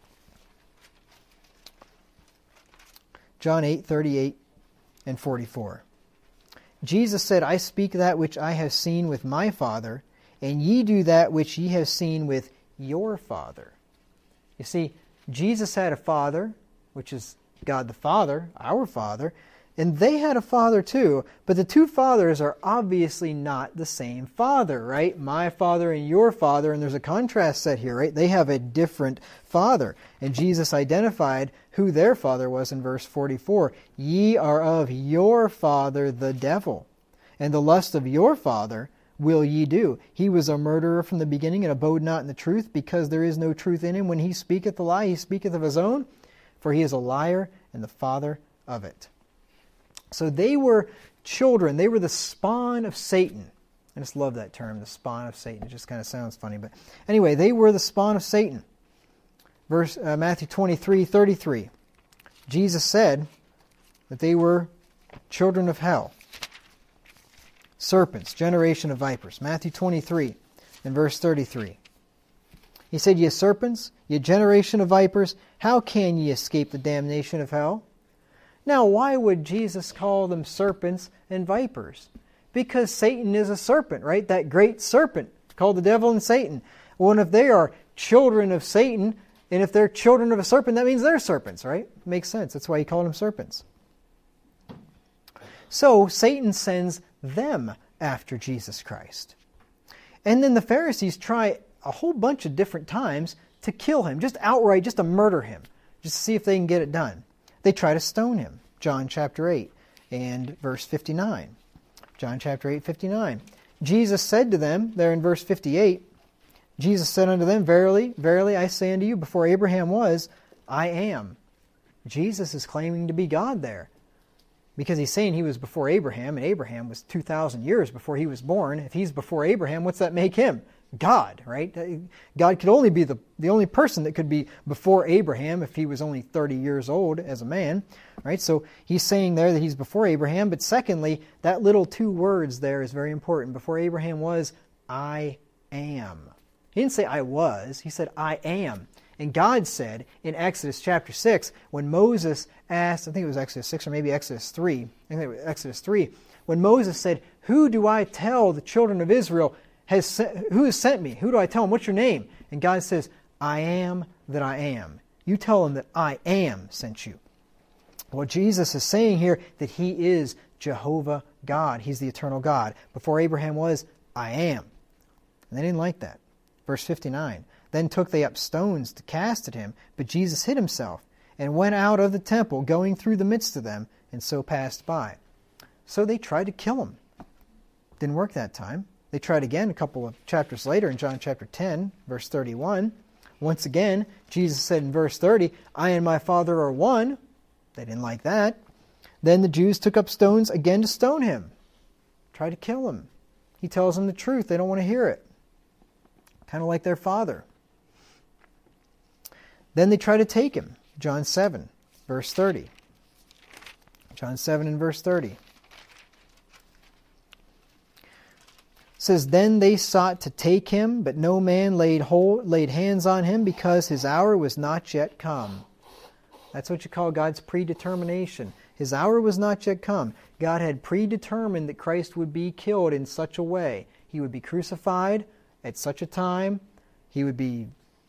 John 8:38 and 44. Jesus said, I speak that which I have seen with my Father, and ye do that which ye have seen with your father. You see, Jesus had a father, which is God the Father, our Father, and they had a father too, but the two fathers are obviously not the same father, right? My father and your father, and there's a contrast set here, right? They have a different father. And Jesus identified who their father was in verse 44. Ye are of your father the devil, and the lust of your father will ye do. He was a murderer from the beginning, and abode not in the truth, because there is no truth in him. When he speaketh a lie, he speaketh of his own, for he is a liar and the father of it. So they were children. They were the spawn of Satan. I just love that term, the spawn of Satan. It just kind of sounds funny. But anyway, they were the spawn of Satan. Matthew 23:33. Jesus said that they were children of hell. Serpents, generation of vipers. Matthew 23 and verse 33. He said, Ye serpents, ye generation of vipers, how can ye escape the damnation of hell? Now, why would Jesus call them serpents and vipers? Because Satan is a serpent, right? That great serpent called the devil and Satan. Well, and if they are children of Satan, and if they're children of a serpent, that means they're serpents, right? Makes sense. That's why he called them serpents. So, Satan sends them after Jesus Christ. And then the Pharisees try a whole bunch of different times to kill him, just outright, just to murder him, just to see if they can get it done. They try to stone him. John chapter 8 and verse 59. John chapter 8, 59. Jesus said to them, there in verse 58, Jesus said unto them, Verily, verily, I say unto you, before Abraham was, I am. Jesus is claiming to be God there, because he's saying he was before Abraham, and Abraham was 2,000 years before he was born. If he's before Abraham, what's that make him? God, right? God could only be the only person that could be before Abraham if he was only 30 years old as a man, right? So he's saying there that he's before Abraham, but secondly, that little two words there is very important. Before Abraham was, I am. He didn't say I was, he said I am. And God said in Exodus chapter 6, when Moses asked, I think it was Exodus 6 or maybe Exodus 3, I think it was Exodus 3, when Moses said, Who do I tell the children of Israel who has sent me? Who do I tell them? What's your name? And God says, I am that I am. You tell them that I am sent you. Well, Jesus is saying here that he is Jehovah God. He's the eternal God. Before Abraham was, I am. And they didn't like that. Verse 59. Then took they up stones to cast at him, but Jesus hid himself and went out of the temple, going through the midst of them, and so passed by. So they tried to kill him. Didn't work that time. They tried again a couple of chapters later in John chapter 10, verse 31. Once again, Jesus said in verse 30, I and my Father are one. They didn't like that. Then the Jews took up stones again to stone him. Try to kill him. He tells them the truth. They don't want to hear it. Kind of like their father. Then they try to take him. John 7, verse 30. John 7 and verse 30. Says, Then they sought to take him, but no man laid hands on him, because his hour was not yet come. That's what you call God's predetermination. His hour was not yet come. God had predetermined that Christ would be killed in such a way. He would be crucified at such a time. He would be,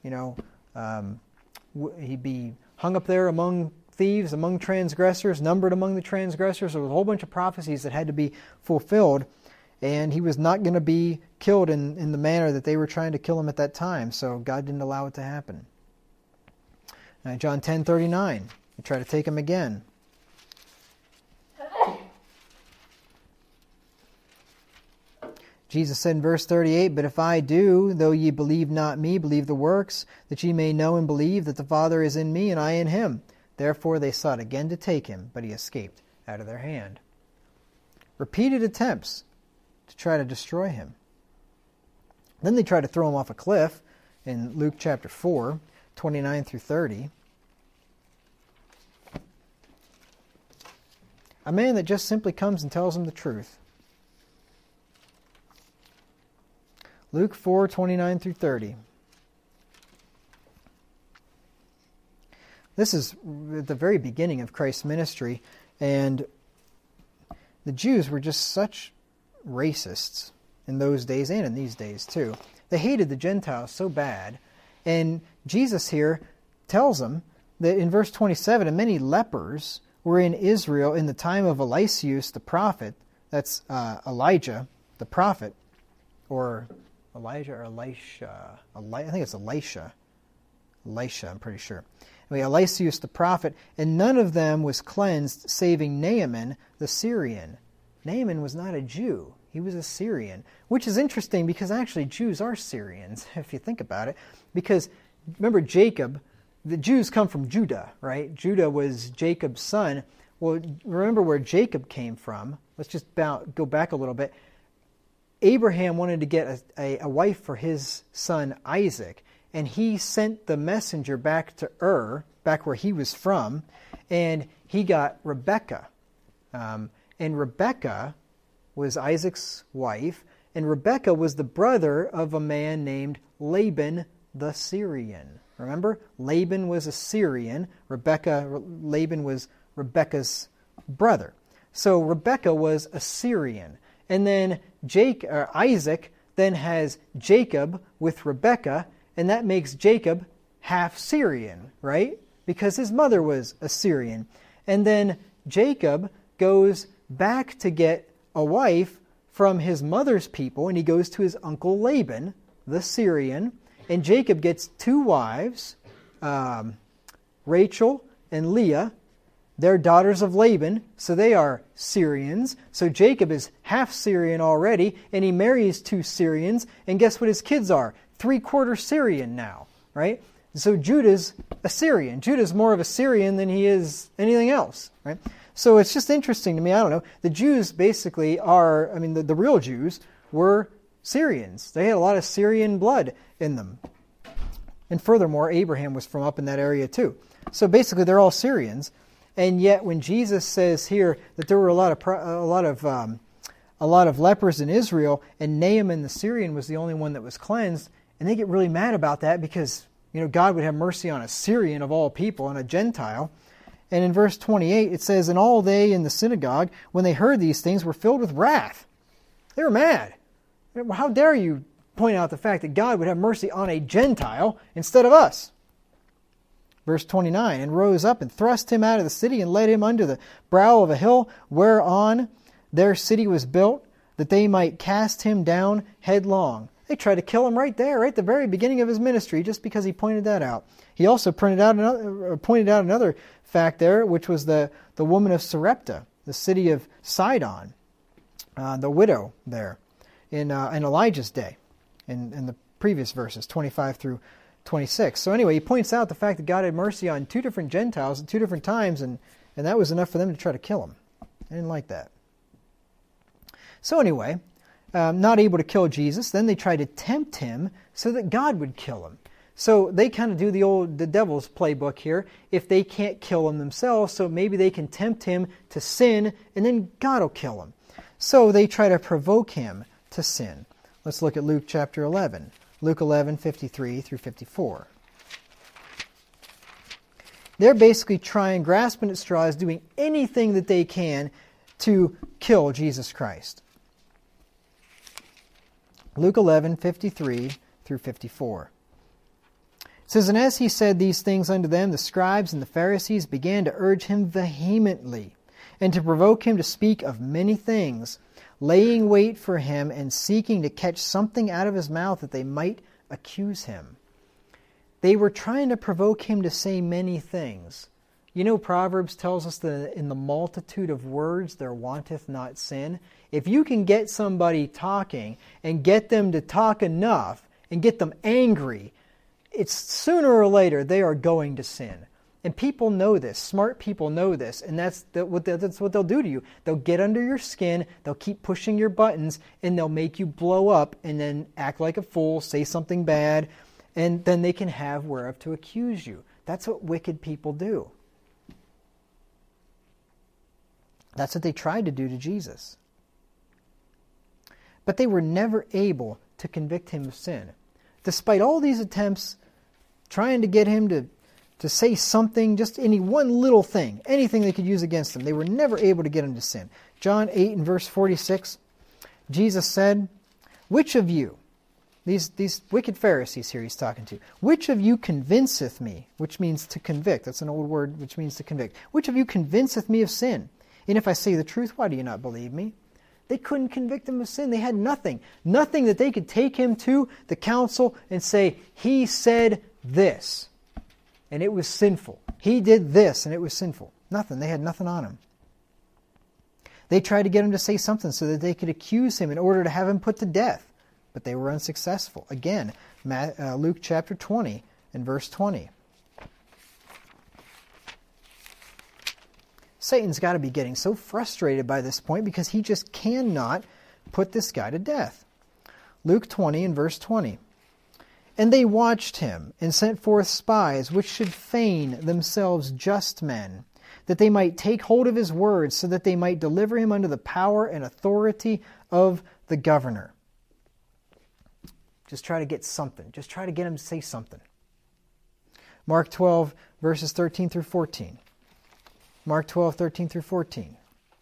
he'd be hung up there among thieves, among transgressors, numbered among the transgressors. There was a whole bunch of prophecies that had to be fulfilled. And he was not going to be killed in the manner that they were trying to kill him at that time. So God didn't allow it to happen. John 10:39. They try to take him again. Jesus said in verse 38, But if I do, though ye believe not me, believe the works, that ye may know and believe that the Father is in me, and I in him. Therefore they sought again to take him, but he escaped out of their hand. Repeated attempts to try to destroy him. Then they try to throw him off a cliff in Luke chapter 4, 29 through 30. A man that just simply comes and tells them the truth. Luke 4, 29 through 30. This is at the very beginning of Christ's ministry, and the Jews were just such racists in those days and in these days too. They hated the Gentiles so bad, and Jesus here tells them that in verse 27, and many lepers were in Israel in the time of Eliseus the prophet. That's Elijah the prophet, or Elijah or Elisha. I think it's Elisha. Elisha, I'm pretty sure. Anyway, Eliseus the prophet, and none of them was cleansed, saving Naaman the Syrian. Naaman was not a Jew. He was a Syrian, which is interesting because actually Jews are Syrians, if you think about it. Because remember Jacob, the Jews come from Judah, right? Judah was Jacob's son. Well, remember where Jacob came from. Let's just go back a little bit. Abraham wanted to get a wife for his son Isaac, and he sent the messenger back to back where he was from, and he got Rebekah. And Rebekah was Isaac's wife, and Rebekah was the brother of a man named Laban the Syrian. Remember? Laban was a Syrian. Laban was Rebekah's brother. So Rebekah was a Syrian. And then Isaac then has Jacob with Rebekah, and that makes Jacob half Syrian, right? Because his mother was a Syrian. And then Jacob goes back to get a wife from his mother's people, and he goes to his uncle Laban, the Syrian, and Jacob gets two wives, Rachel and Leah. They're daughters of Laban, so they are Syrians. So Jacob is half Syrian already, and he marries two Syrians, and guess what his kids are? 3/4 Syrian now, right? So Judah's a Syrian. Judah's more of a Syrian than he is anything else, right? So it's just interesting to me. I don't know. The Jews basically are, the real Jews were Syrians. They had a lot of Syrian blood in them. And furthermore, Abraham was from up in that area too. So basically they're all Syrians. And yet when Jesus says here that there were a lot of lepers in Israel, and Naaman the Syrian was the only one that was cleansed, and they get really mad about that because God would have mercy on a Syrian of all people and a Gentile. And in verse 28 it says, and all they in the synagogue, when they heard these things, were filled with wrath. They were mad. How dare you point out the fact that God would have mercy on a Gentile instead of us? Verse 29, and rose up and thrust him out of the city and led him under the brow of a hill whereon their city was built, that they might cast him down headlong. They tried to kill him right there, right at the very beginning of his ministry, just because he pointed that out. He also pointed out another fact there, which was the woman of Sarepta, the city of Sidon, the widow there in Elijah's day, in the previous verses, 25 through 26. So anyway, he points out the fact that God had mercy on two different Gentiles at two different times, and that was enough for them to try to kill him. They didn't like that. So anyway, not able to kill Jesus, then they tried to tempt him so that God would kill him. So they kind of do the devil's playbook here. If they can't kill him themselves, so maybe they can tempt him to sin, and then God will kill him. So they try to provoke him to sin. Let's look at Luke chapter 11. Luke 11, 53 through 54. They're basically grasping at straws, doing anything that they can to kill Jesus Christ. Luke 11, 53 through 54. It says, and as he said these things unto them, the scribes and the Pharisees began to urge him vehemently, and to provoke him to speak of many things, laying wait for him and seeking to catch something out of his mouth that they might accuse him. They were trying to provoke him to say many things. Proverbs tells us that in the multitude of words there wanteth not sin. If you can get somebody talking and get them to talk enough and get them angry, it's sooner or later they are going to sin. And people know this. Smart people know this. And that's what they'll do to you. They'll get under your skin. They'll keep pushing your buttons. And they'll make you blow up and then act like a fool, say something bad. And then they can have whereof to accuse you. That's what wicked people do. That's what they tried to do to Jesus. But they were never able to convict him of sin. Despite all these attempts trying to get him to to say something, just any one little thing, anything they could use against him. They were never able to get him to sin. John 8 and verse 46, Jesus said, which of you, these wicked Pharisees here he's talking to, which of you convinceth me, which means to convict. That's an old word which means to convict. Which of you convinceth me of sin? And if I say the truth, why do you not believe me? They couldn't convict him of sin. They had nothing. Nothing that they could take him to the council and say, he said this, and it was sinful. He did this, and it was sinful. Nothing. They had nothing on him. They tried to get him to say something so that they could accuse him in order to have him put to death. But they were unsuccessful. Again, Luke chapter 20 and verse 20. Satan's got to be getting so frustrated by this point because he just cannot put this guy to death. Luke 20 and verse 20. And they watched him and sent forth spies which should feign themselves just men, that they might take hold of his words, so that they might deliver him unto the power and authority of the governor. Just try to get something. Just try to get him to say something. Mark 12, verses 13 through 14. Mark 12, 13 through 14.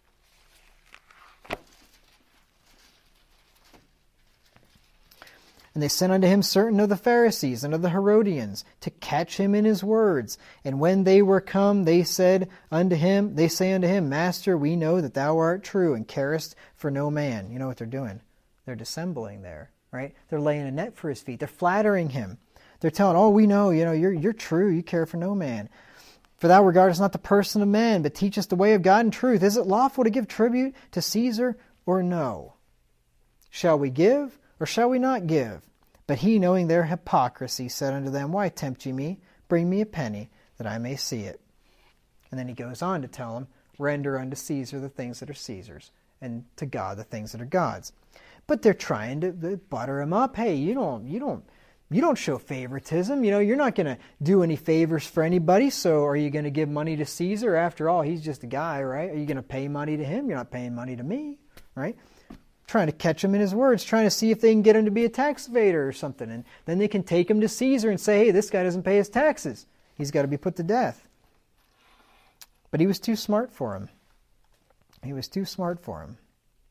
And they sent unto him certain of the Pharisees and of the Herodians to catch him in his words. And when they were come, they say unto him, Master, we know that thou art true and carest for no man. You know what they're doing? They're dissembling there, right? They're laying a net for his feet. They're flattering him. They're telling, we know, you're true. You care for no man. For thou regardest not the person of man, but teachest the way of God in truth. Is it lawful to give tribute to Caesar or no? Shall we give or shall we not give? But he, knowing their hypocrisy, said unto them, Why tempt ye me? Bring me a penny, that I may see it. And then he goes on to tell them, Render unto Caesar the things that are Caesar's, and to God the things that are God's. But they're trying to butter him up. Hey, you don't show favoritism. You're not going to do any favors for anybody. So are you going to give money to Caesar? After all, he's just a guy, right? Are you going to pay money to him? You're not paying money to me, right? Trying to catch him in his words, trying to see if they can get him to be a tax evader or something. And then they can take him to Caesar and say, hey, this guy doesn't pay his taxes. He's got to be put to death. But he was too smart for him. He was too smart for him.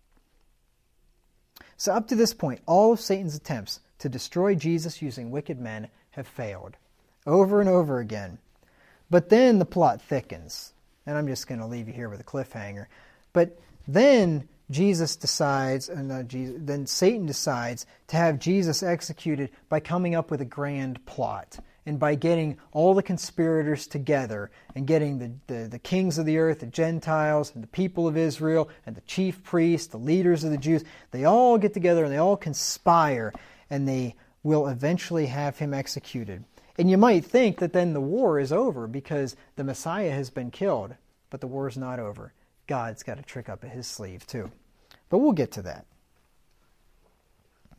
So up to this point, all of Satan's attempts to destroy Jesus using wicked men have failed over and over again. But then the plot thickens. And I'm just going to leave you here with a cliffhanger. But then then Satan decides to have Jesus executed by coming up with a grand plot. And by getting all the conspirators together and getting the kings of the earth, the Gentiles, and the people of Israel, and the chief priests, the leaders of the Jews, they all get together and they all conspire, and they will eventually have him executed. And you might think that then the war is over because the Messiah has been killed, but the war is not over. God's got a trick up his sleeve too. But we'll get to that.